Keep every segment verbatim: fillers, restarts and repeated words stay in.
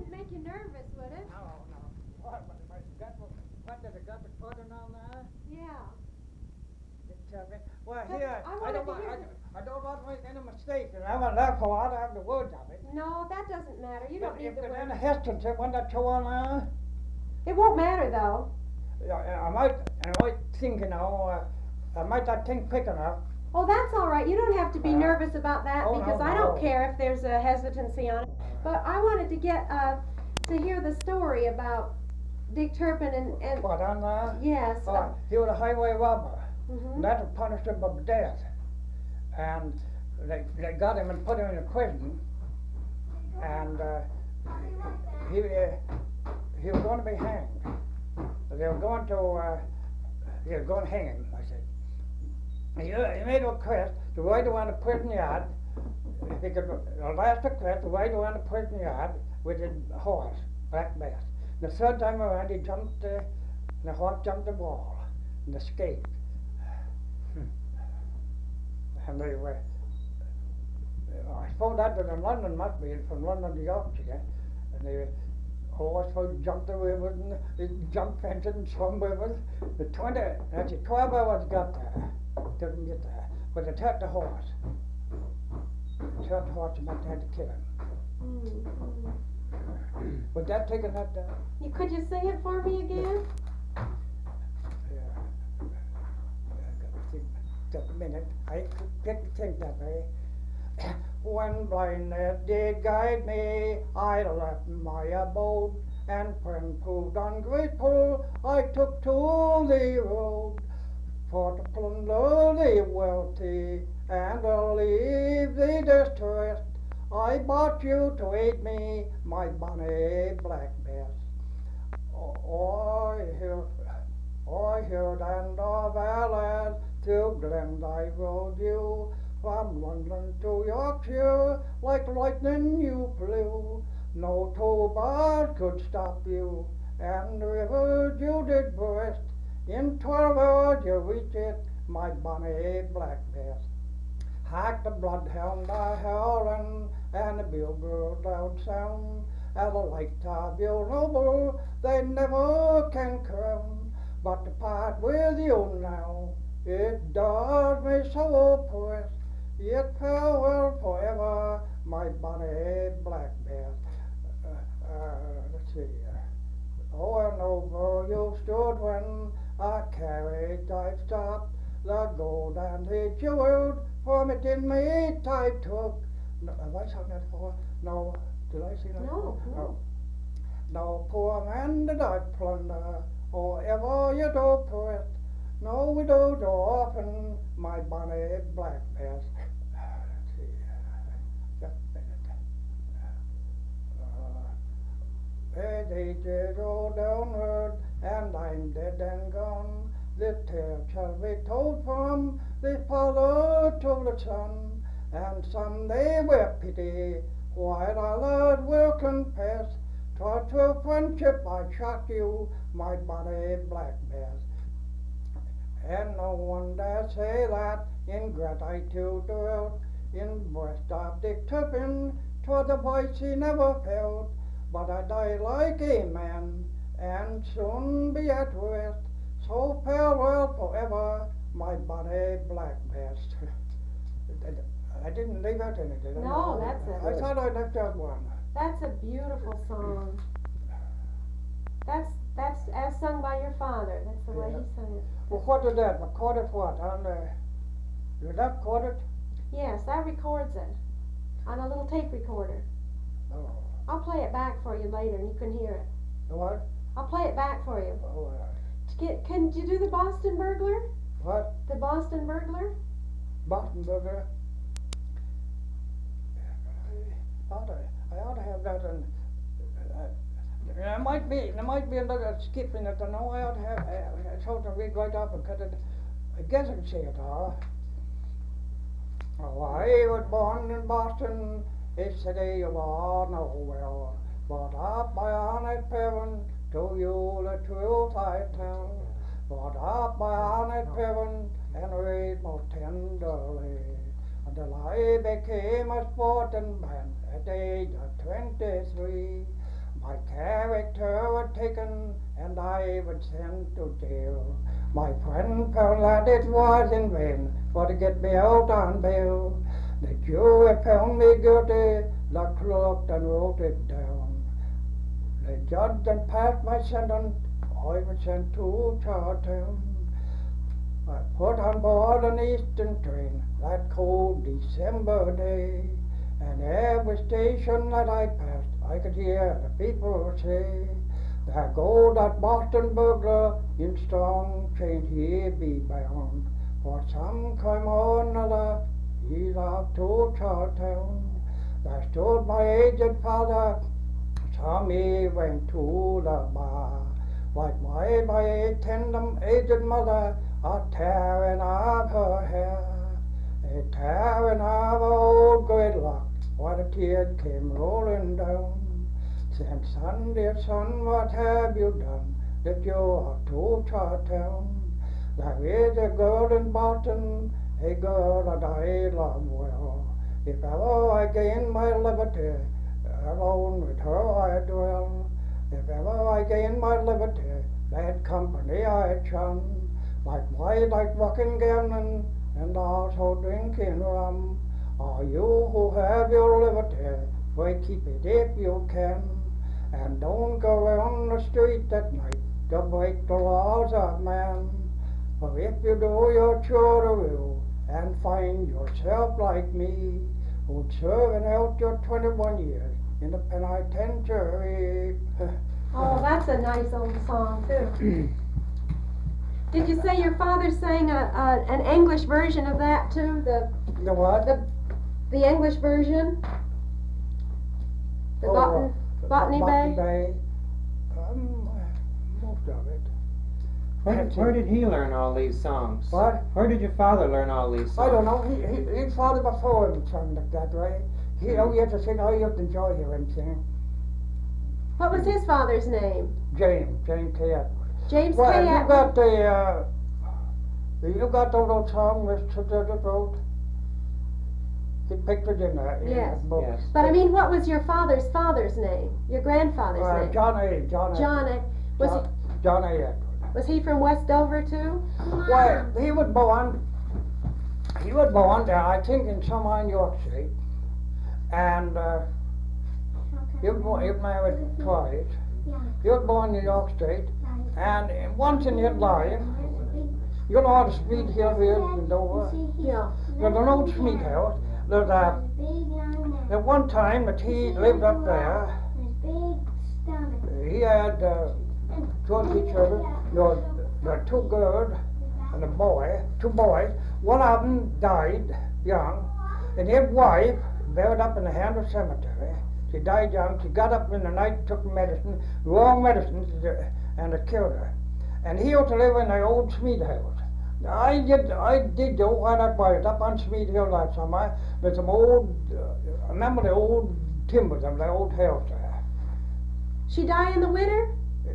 wouldn't make you nervous, would it? No, no. What, what, what, got, what did I got the pudding on there? Yeah. Didn't tell me. Well, But here, I I, wanted don't to want, hear I, the- I don't want to make any mistake, and I want therefore I don't have the words of it. No, that doesn't matter. You But don't need if the there's word. any hesitancy when that two on there, It won't matter though. yeah, I might, I might think, you know, uh, I might not think quick enough. Oh, that's all right. You don't have to be Uh, nervous about that oh, no, because I don't no. care if there's a hesitancy on it. But I wanted to get uh, to hear the story about Dick Turpin and, and What on there? yes. Oh, Uh, he was a highway robber. mhm. And that punished him by death. And they, they got him and put him in a prison. And uh, he, uh, he was going to be hanged. They were going to, uh, he was going to hang him, I said. He, uh, he made a request to ride around the prison yard. If he could, the last request to ride around the prison yard with a horse, Black Bass. The third time around, he jumped, uh, the horse jumped the wall and escaped. And they were, I suppose that was in London, must be from London to Yorkshire. And they horse would jump the river and they jumped fences and swum rivers. The twenty, actually twelve hours got there, didn't get there, but they took the horse. They took the horse and they had to kill him. Mm, mm. Would that take that down? You, could you sing it for me again? Yeah. I got to think, just a minute. I couldn't think that way. When blindness did guide me, I left my abode, and when proved ungrateful, I took to the road for to plunder the wealthy and to leave the distressed. I bought you to aid me, my bonny Black Bass. I heard, I heard and of Alad to Glendie rode you. From London to Yorkshire, like lightning you flew. No tow bars could stop you, and the rivers you did breast. In twelve hours you reached it, my bonny Black Bass. Hark the bloodhound a howling, and the bugle loud sound. At the light of your noble, they never can crown. But to part with you now, it does me so oppress. Yet farewell forever, my bonny Black Bass. Uh, uh, let's see. Uh, over and over you stood when a carriage I stopped. The gold and the jewels from it in me I took. No, have I sung that before? No. Did I sing that No, before? no. No poor man did I plunder, or ever yet oppressed. No widowed or orphan, my bonny Black Bass. Let's see, just a minute. Uh, as ages roll downward, and I'm dead and gone, this tale shall be told from the father to the son, and some they will pity, while others will confess. 'Twas through friendship I shot you, my bonny Black Bass. And no one dare say that ingratitude dwelt in breast of Dick Turpin. 'Twas a voice he never felt, but I die like a man, and soon be at rest. So farewell forever, my bonny Black Bass. I didn't leave out any, did I? No, that's it. I thought I left out one. That's a beautiful song. That's that's as sung by your father. That's the way Yeah. he sung it. Well, what is that? Recorded what? On the, did that record it? Yes, that records it on a little tape recorder. Oh, I'll play it back for you later, and you can hear it. the what? I'll play it back for you. Oh, uh, Can, can you do the Boston Burglar? what? The Boston Burglar? Boston Burger? I ought to, I ought to have that in, uh, there might be, there might be another skip in it, I know I ought to have, uh, I told them to read right off and cut it, I guess I can say it all. Oh, I was born in Boston, a city you all know well, brought up by honest parents, to you the truth I tell, brought up by honest parents, and raised most tenderly, until I became a sporting man at the age of twenty-three. My character was taken and I was sent to jail. My friend found that it was in vain for to get me out on bail. The jury found me guilty, the clerk then wrote it down. The judge then passed my sentence, I was sent to Charlton. I put on board an eastern train that cold December day, and every station that I passed I could hear the people say, there go that Boston burglar in strong chains he be bound, for some time or another he's off to Charlton. There stood my aged father, saw me went to the bar, like my my tender aged mother, a tearing of her hair, a tearing of her old great lock, while the tears came rolling down. Said, son, dear son, what have you done that you are to Charlton? There is a girl in Boston, a girl that I love well. If ever I gain my liberty, alone with her I dwell. If ever I gain my liberty, bad company I shun. Like wine, like walking gambling, and also drinking rum. Are you who have your liberty, well keep it if you can. And don't go around the street at night to break the laws of man. For if you do, you're sure to will, and find yourself like me, who'd serve out your twenty-one years in the penitentiary. Oh, that's a nice old song too. Did you say your father sang a, a an English version of that too? The The what? the the English version? The Oh, Botany, uh, Botany Botany Bay? Bay. Um, most of it. Where, where did he learn all these songs? What? Where did your father learn all these songs? I don't know. He, he, his father before him sung like that way. He Hmm. oh, he had to sing. I used to enjoy hearing him sing. What was his father's name? James, James K. Atwood. James Well, K. you Atwood. got the, uh, you got the old song Mister Dudley wrote? He pictured in the, in Yes. the book. Yes. But I mean, what was your father's father's name? Your grandfather's Uh, name? John A. John A. John A. Was John, John A. Atwood. he, was he from West Dover too? Well, he was born, he was born there, I think in somewhere in York State. And, uh, he was, born, he was married twice. He was born in York State. And once in his life, you know what a Smead Hill is in Dover? Yeah. There's an old Smead House. There's a, at one time that he lived up there, he had uh, two children, there were two girls and a boy, two boys. One of them died young, and his wife buried up in the Handle Cemetery. She died young. She got up in the night, took medicine, wrong medicines, and it killed her. And he used to live in the old Smead House. I did, I did go when I bought it up on Smead Hill last summer. There's some old, uh, I remember the old timbers of the old house there. She died in the winter?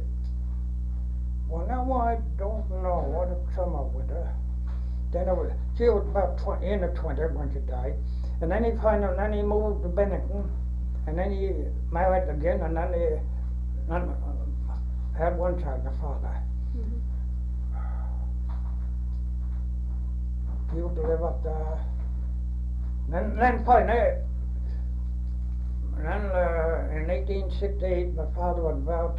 Well, now I don't know what if summer winter. Then it was, she was about twenty, in the twenties when she died. And then he finally, then he moved to Bennington, and then he married again, and then he, then, uh, had one child, my father. Mhm. He used to live up there. Then, then finally, then uh, in eighteen sixty-eight, my father was about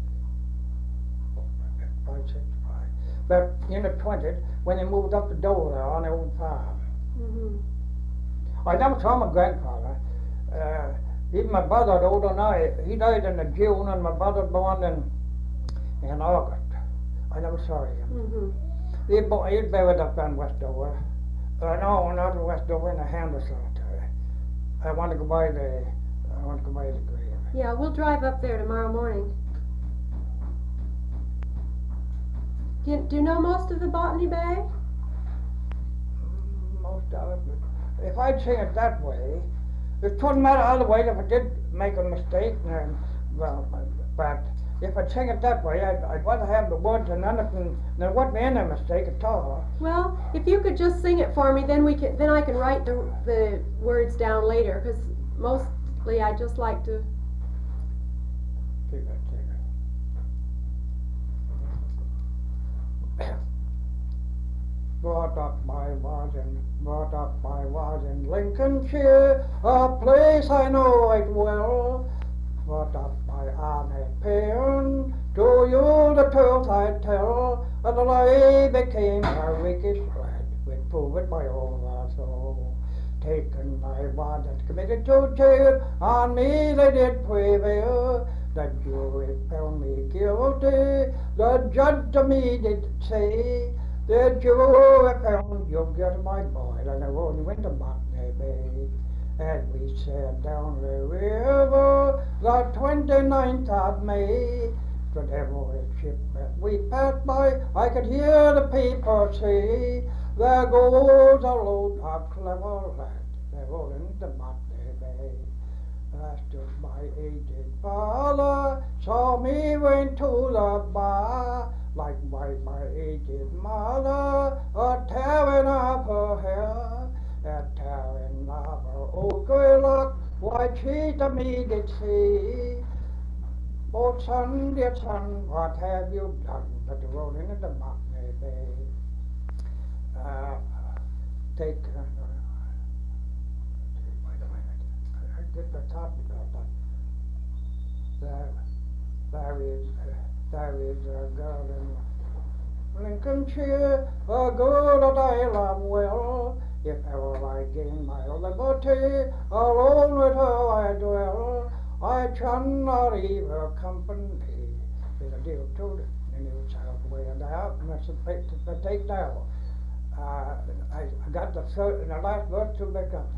five, six, five, but in the twenties, when he moved up to Dover on the old farm. Mhm. I never saw my grandfather. Uh, even my brother, older than I, he died in the June, and my brother born in in August. I never saw him. Mhm. He bo- he's buried up in West Dover. Uh, no, not in West Dover, in the Handle Cemetery. I want to go by the, I want to go by the grave. Yeah, we'll drive up there tomorrow morning. Do you, do you know most of the Botany Bay? Mm, Most of it, but if I'd sing it that way, it couldn't matter other way if I did make a mistake, and, well, but if I'd sing it that way, I'd, I'd rather have the words and anything, there wouldn't be any mistake at all. Well, if you could just sing it for me, then we can, then I can write the, the words down later, because mostly I just like to Take that, take that. Brought up I was in, brought up I was in Lincolnshire, a place I know right well. Brought up by honest parents, to you the truth I tell, until I became a rakish lad, with prove it by all our soul. Taken I was and committed to jail, on me they did prevail. The jury found me guilty, the judge to me did say, the jury found you guilty, my boy, and I only went to Botany Bay. As we sailed down the river, the twenty-ninth of May, to every ship that we passed by, I could hear the people say, there goes a load of clever lads, they're rolling into Botany Bay. I stood by aged father, saw me went to the bar, likewise my aged mother, a tearing of her hair, a tearing of her ochre lock, why she to me did say, oh son, dear son, what have you done but rolling into Botany Bay? Uh, take, uh, wait a minute, I get the thought about that. There, there is, uh, there is a girl in Lincolnshire, a girl that I love well. If ever I gain my liberty, alone with her I dwell. I shall not leave her company. There's a deal to the New South Wales. I must take now. Uh, I, I got the third and the last verse to back up.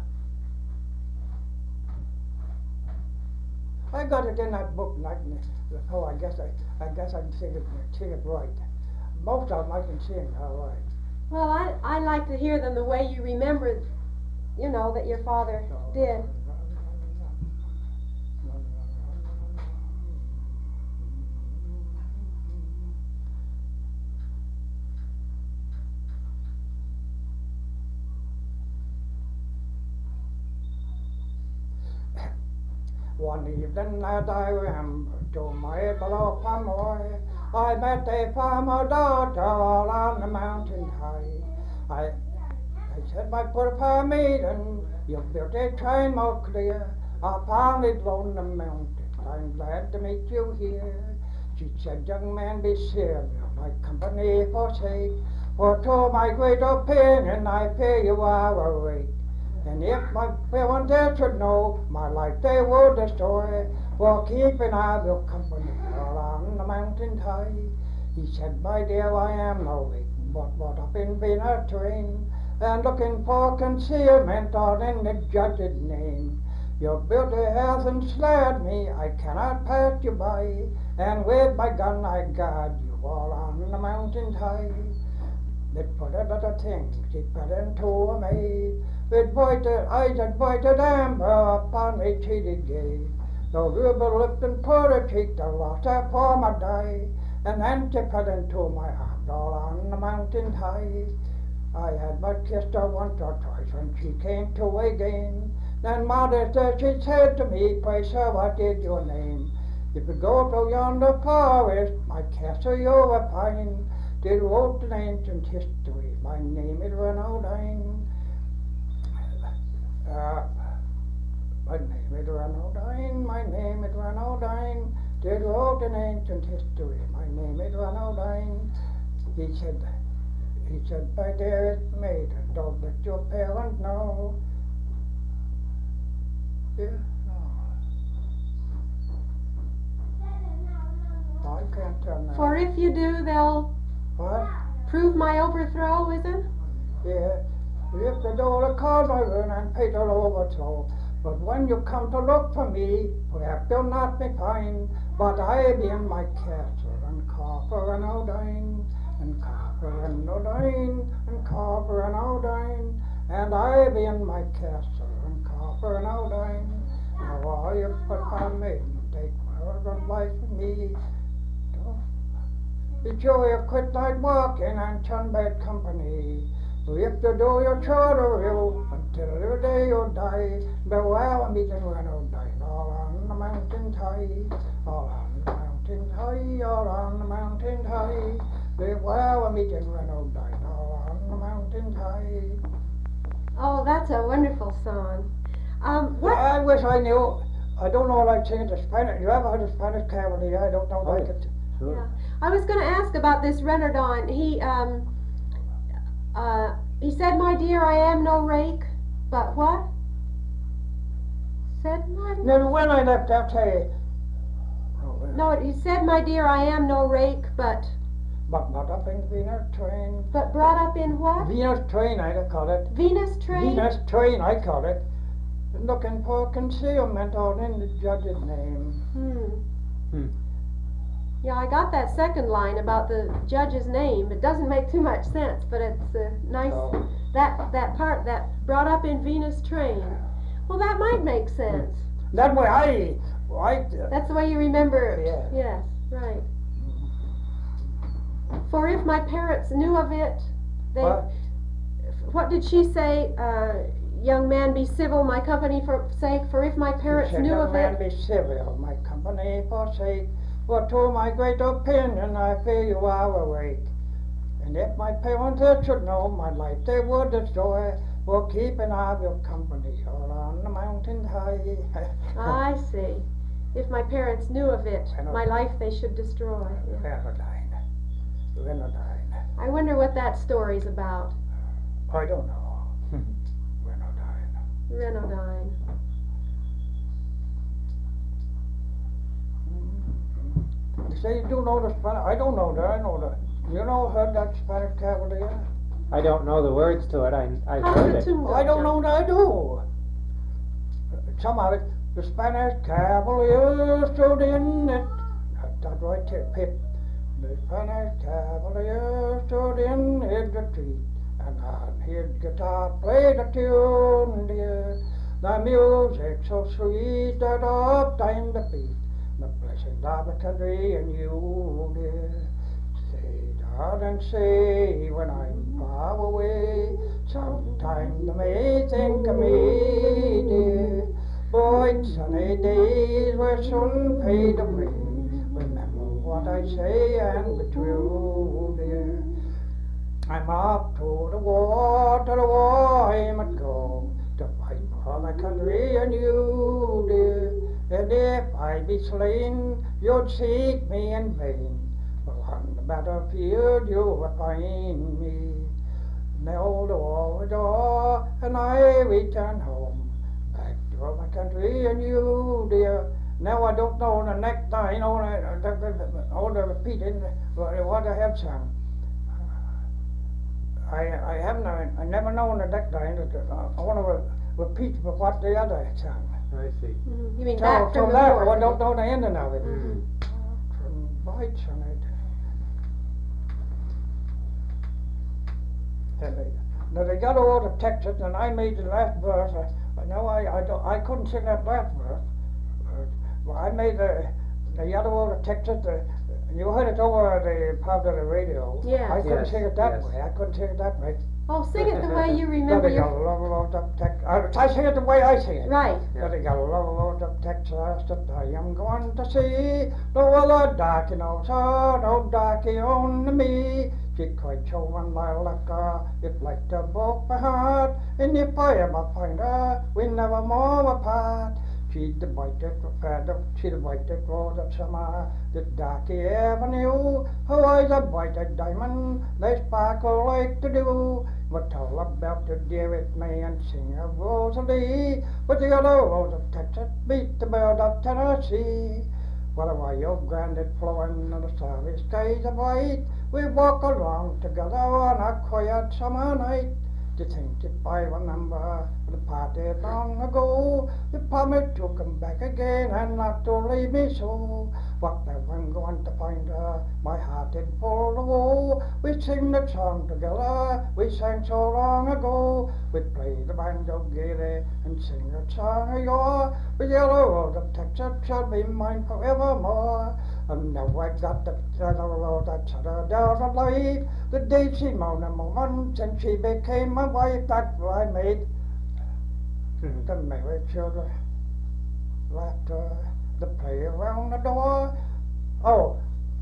I got it in that book, not in the, oh, I guess I, I guess I can sing it, sing it right. Most of them I can sing all right. Well, I, I like to hear them the way you remember, you know, that your father did. One evening that I remember to my below Pamoy, I met a farmer daughter all on the mountain high. I, I said, my poor fair maiden, you've built a train more clear upon this lonely mountain. I'm glad to meet you here. She said, young man, be serious, my company forsake, for to my great opinion I fear you are awake. And if my fair ones there should know my life they would destroy, for keeping I will company all on the mountain high. He said, my dear, I am no weak, but brought up in being a train, and looking for concealment all in the judge's name. You built a house and slared me, I cannot pass you by, and with my gun I guard you all on the mountain high. It put a little thing, she put into a maid, with pointed eyes and pointed amber upon a cheated gaze. The ruby lipped and purr cheek, the lost her former day, and then she put into my arms all on the mountain high. I had but kissed her once or twice when she came to again. Then modest as she said to me, pray sir, what is your name? If you go to yonder forest, my castle you will find. Did wrote an ancient history, my name is Renaudine. Uh, my name is Renaudine, my name is Renaudine. Did wrote an ancient history, my name is Renaudine. He said, he said, my dearest maiden, don't let your parents know. Yeah, no. I can't tell now. For if you do, they'll What? prove my overthrow, is it? Yeah, if the door call my ruin and fatal overthrow. But when you come to look for me, perhaps you'll not be find, but I be in my castle, and copper and Odine, and copper and Odine, and copper and Odine, and I be in my castle, and copper and Odine. Now all you put on me, take my life with me. Be sure you quit night walking and shun bad company. For if you do, you're sure to rue until the day you die. Beware of meeting when you die all on the mountain high, all on the mountain high, all on the mountain high. Live where we meet in Reynoldsine, all on the mountain high. Oh, that's a wonderful song. Um, what? I wish I knew. I don't know what I'm singing the Spanish. You ever heard of Spanish Cavalier? I don't know Oh, like it. Sure. Yeah. I was going to ask about this Renardon. He um, uh, he said, "My dear, I am no rake," but what? Said my dear. Then when I left, I'll tell you. No, he said, "My dear, I am no rake, but But not up in Venus train. but brought up in what? Venus train, I call it. Venus train." Venus train, I call it. Looking for concealment all in the judge's name. Hmm. Hmm. Yeah, I got that second line about the judge's name. It doesn't make too much sense, but it's uh, nice. So, That that part that brought up in Venus train. Well, that might make sense. that way I, I, That's the way you remember it. Yeah. Yes, right. For if my parents knew of it, they. What? What did she say? Uh, young man, be civil, my company forsake. For if my parents said, knew "Young of man, it. be civil, my company forsake. For to my great opinion, I fear you are awake. And if my parents should know my life, they would destroy. For keeping of your company all on the mountain high." I see. If my parents knew of it, I know. my life they should destroy. Yeah. Renardine. Renardine. I wonder what that story's about. I don't know. Renardine. Renaudine. You say you do know the Spanish. I don't know that. I know that. You know, heard that Spanish Cavalier? I don't know the words to it. I I've How's heard the it. tune go, I don't John? know that I do. Some of it. The Spanish Cavalier stood in it. That, that right there, Pip. The Spanish Cavalier stood in his retreat, and on his guitar played a tune, dear. The music so sweet that up time the beat. The blessings of the country and you, dear. Say, darling, say, when I'm far away, sometime you may think of me, dear. Bright sunny days will soon fade away. Remember what I say and be true, dear. I'm off to the war, to the war I must go, to fight for my country and you, dear. And if I be slain, you'd seek me in vain, for on the battlefield you will find me. Now the war is o'er, and I return home, back to my country and you, dear. Now I don't know the next line, all the, all the repeating what I have sung. I, I haven't, I never known the next line. I want to repeat what the other sung. I see. Mhm. You mean So, back so from the that, war? I don't know the ending of it. Mhm. From bites on it. And they, now they got all the Texas, and I made the last verse. I, I know I, I don't, I couldn't sing that last verse. Uh, well, I made the, the other all the Texas. The, you heard it over the part of the radio. Yes. I couldn't Yes, sing it that yes. way. I couldn't sing it that way. Oh, sing it the way you Now remember they got a your. love load of Texas. I, I sing it the way I sing it. Right. Yeah. They got a love load of Texas that I am going to see. No other darky knows her, no darky on me. She cried so when I left her, it like to broke my heart. And if I ever find her, we never more apart. She's the brightest feather, she's the brightest rose of summer that darky ever knew. Her eyes are bright as diamond, they sparkle like the dew. But tell about the dearest man, sing of Rosalie. But the other rose of Texas beat the bird of Tennessee. Whatever your granddad flowing on the starry skies are bright, we walk along together on a quiet summer night. To think if I remember the party long ago, you promised to come back again and not to leave me so. But now I'm going to find her, my heart is full of woe. We sing that song together, we sang so long ago. We play the banjo gaily and sing that song of yore. The yellow rose of Texas shall be mine forevermore. And now I've got the yellow rose that shut her down of life. The day she moaned a moment since she became my wife. That's why I made the married children, laughter, to play around the door. Oh,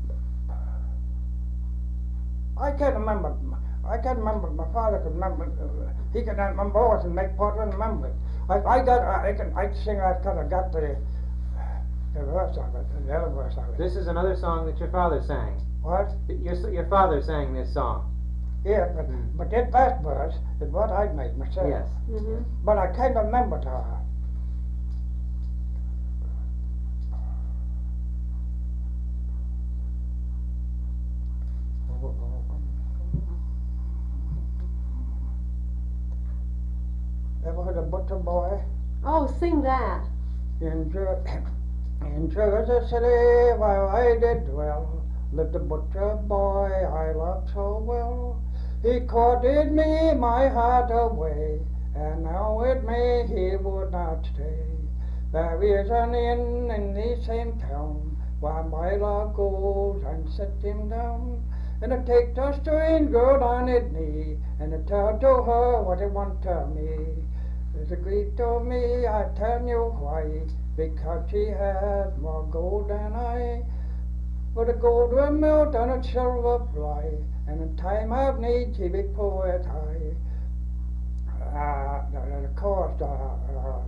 I can't remember. I can't remember. My father could remember. Uh, he could remember always and make part and remember it. I, I got. I can. I can sing. I kind of got the the verse of it, the other verse of it. This is another song that your father sang. What? Your your father sang this song. Yeah, but Mm. but that last verse is what I made myself. Yes. Mm-hmm. But I can't remember it. Uh, Ever heard of Butcher Boy? Oh, sing that. In, Jer- in Jersey City, where I did dwell, lived a butcher boy I loved so well. He courted me my heart away, and now with me he would not stay. There is an inn in the same town, where my love goes and set him down. And I take the strange girl on his knee, and I tell to her what he want of me. As a grief to me, I tell you why, because she had more gold than I. But the gold will melt and the silver fly, and in time of need she be poor as I. Uh, the, the chorus, uh, uh,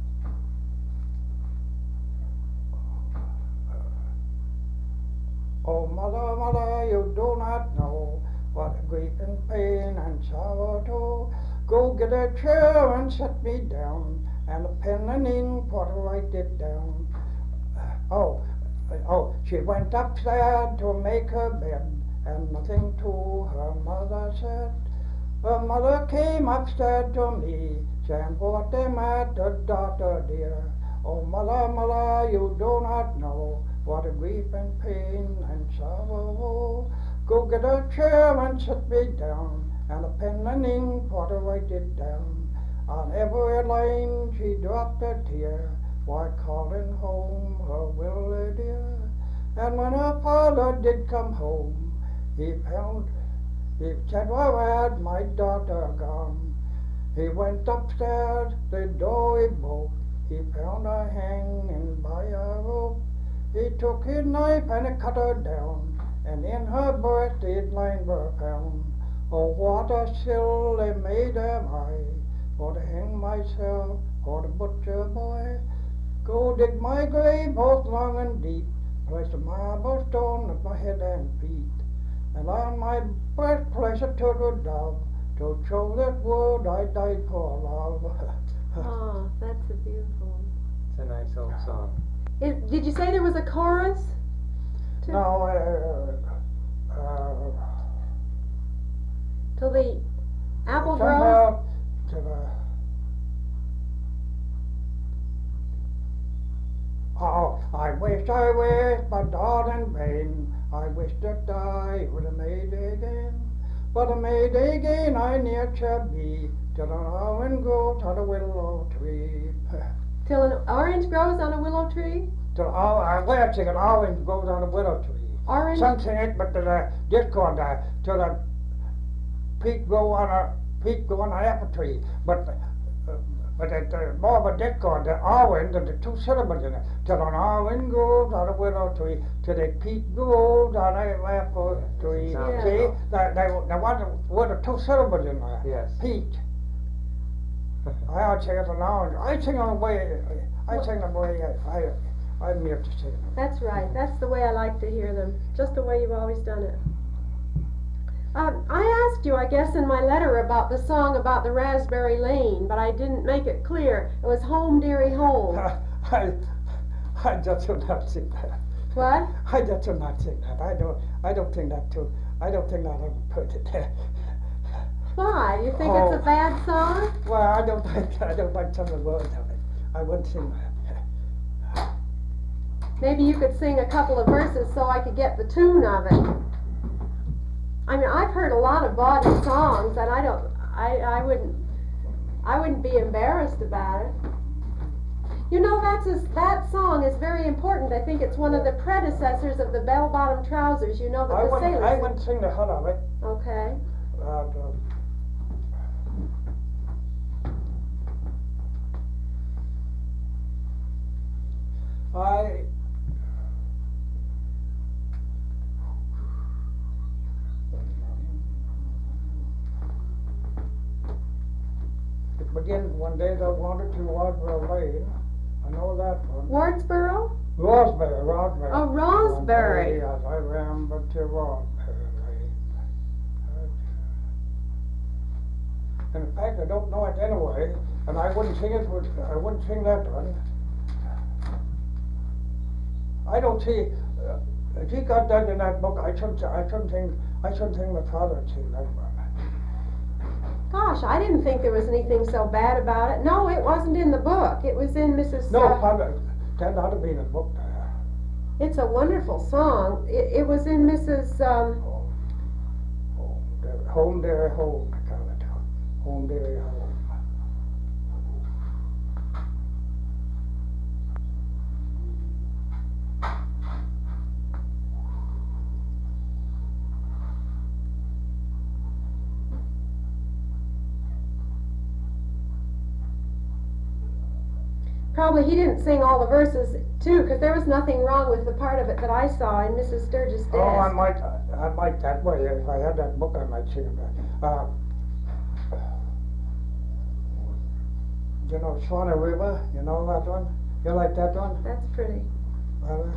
oh mother, mother, you do not know what grief and pain and sorrow too. Go get a chair and set me down, and a pen and ink for to write it down. Oh, oh, she went upstairs to make her bed, and nothing to her mother said. Her mother came upstairs to me, saying, what the matter, daughter dear? Oh, mother, mother, you do not know what a grief and pain and sorrow. Go get a chair and sit me down, and a pen and ink for to write it down. On every line she dropped a tear, while calling home her Willie dear. And when her father did come home, he found, he said, well, where'd my daughter gone? He went upstairs, the door he broke, he found her hanging by a rope. He took his knife and he cut her down, and in her breast his lines were found. Oh, what a silly maid am I, for to hang myself for the butcher boy. Go dig my grave both long and deep, place a marble stone at my head and feet, and on my breast place a turtle dove, to show this world I died for love. Oh, that's a beautiful one. It's a nice old song. It, did you say there was a chorus? To, Now, uh, uh, Till the apple grows? somehow to the Oh, I wish, I wish, but all in vain. I wish that I would have made again. But a maid again I ne'er shall be, till an orange grows on a willow tree. Till an orange grows on a willow tree? Till all, I will sing an orange grows on a willow tree. Orange? Some sing it, but the uh, discord, uh, till the peak grow on a peak grow on an apple tree. But uh, but it's uh, more of a discord, the orange and the two syllables in it. Till an orange grows on a willow tree, till the peak grows on an apple tree. Yeah. See, there, there, there was a word of two syllables in there. Yes. Peak. I ought to sing it an orange. I sing on the way. I sing the way I. I I'm here to sing them. That's right. That's the way I like to hear them. Just the way you've always done it. Um, I asked you, I guess, in my letter about the song about the Raspberry Lane, but I didn't make it clear. It was Home, Dearie, Home. I, I just will not sing that. What? I just will not sing that. I don't. I don't think that too. I don't think I'll ever put it there. Why? You think Oh. it's a bad song? Well, I don't like. I don't like some of the words of it. I wouldn't sing that. Maybe you could sing a couple of verses so I could get the tune of it. I mean, I've heard a lot of bawdy songs, and I don't. I I wouldn't. I wouldn't be embarrassed about it. You know, that's a, that song is very important. I think it's one of the predecessors of the bell-bottom trousers. You know that I the wouldn't. sailors. I wouldn't sing the hell of it. Okay. Uh, the, I it begins one day that wandered to Wadsboro Lane. I know that one. Wardsboro? Roseberry, Roseberry. Oh, Roseberry. One day as I rambled to Roseberry Lane. And in fact, I don't know it anyway, and I wouldn't sing it. With, I wouldn't sing that one. I don't see. Uh, if he got that in that book, I shouldn't. I shouldn't sing. I shouldn't sing. My father would sing that one. Gosh, I didn't think there was anything so bad about it. No, it wasn't in the book. It was in Missus No, uh, father, that ought to be in the book there. It's a wonderful song. It, it was in Missus Um, Home, home, there, home, there, home. I call it. Home, there, home. Probably he didn't sing all the verses too, because there was nothing wrong with the part of it that I saw in Missus Sturgis' desk. Oh, I might, I might that way. If I had that book, I might sing it. Uh, you know, Swanee River. You know that one? You like that one? That's pretty. Uh,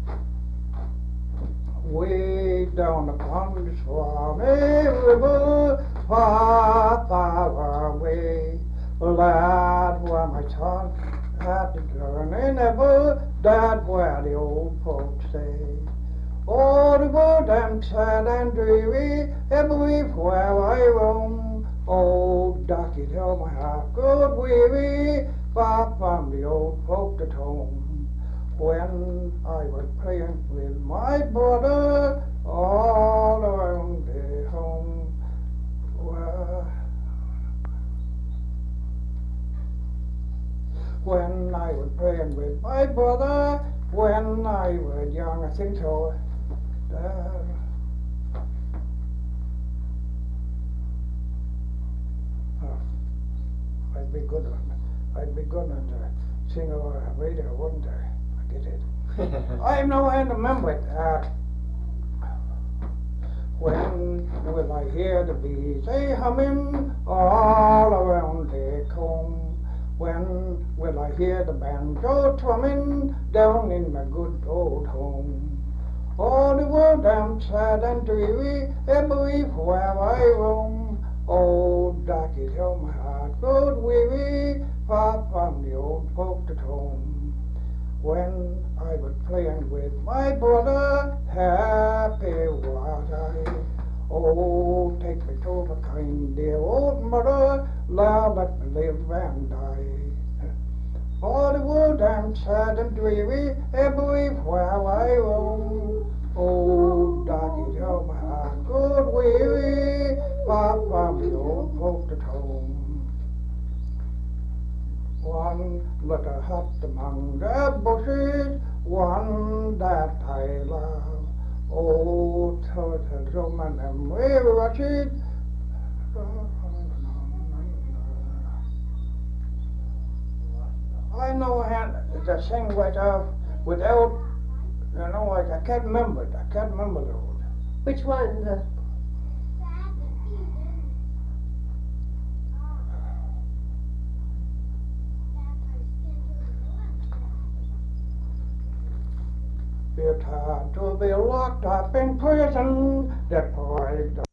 way down upon the Swanee River, far, far away, lad, where my son had to journey never, that where the old folks say. Oh, the world am sad and dreary, everywhere I roam. Old Ducky, tell my heart grows weary, far from the old folk at home. When I was playing with my brother all around the home. Well, when I was playing with my brother when I was young, I think so. Uh, oh, I'd be good on I'd be good on the sing over the radio, wouldn't I? I did it. I know and remember it. Uh, when will I hear the bees a humming all around the comb? When will I hear the banjo drumming down in my good old home? All the world I'm sad and dreary, everywhere I roam. Old Ducky, tell my heart grows weary, far from the old folks at home. When I was playing with my brother, happy was I. Oh, take me to the kind dear old mother, Lord, let me live and die. For the world I'm sad and dreary, everywhere I roam. Oh, Ducky, tell my heart grows weary, far from the old folks at home. One little hut among the bushes, one that I love. Oh, to the drum and the river rushes. I know how to sing without, without, you know, I, I can't remember it. I can't remember the word. Which one? The It's hard to be locked up in prison, that boy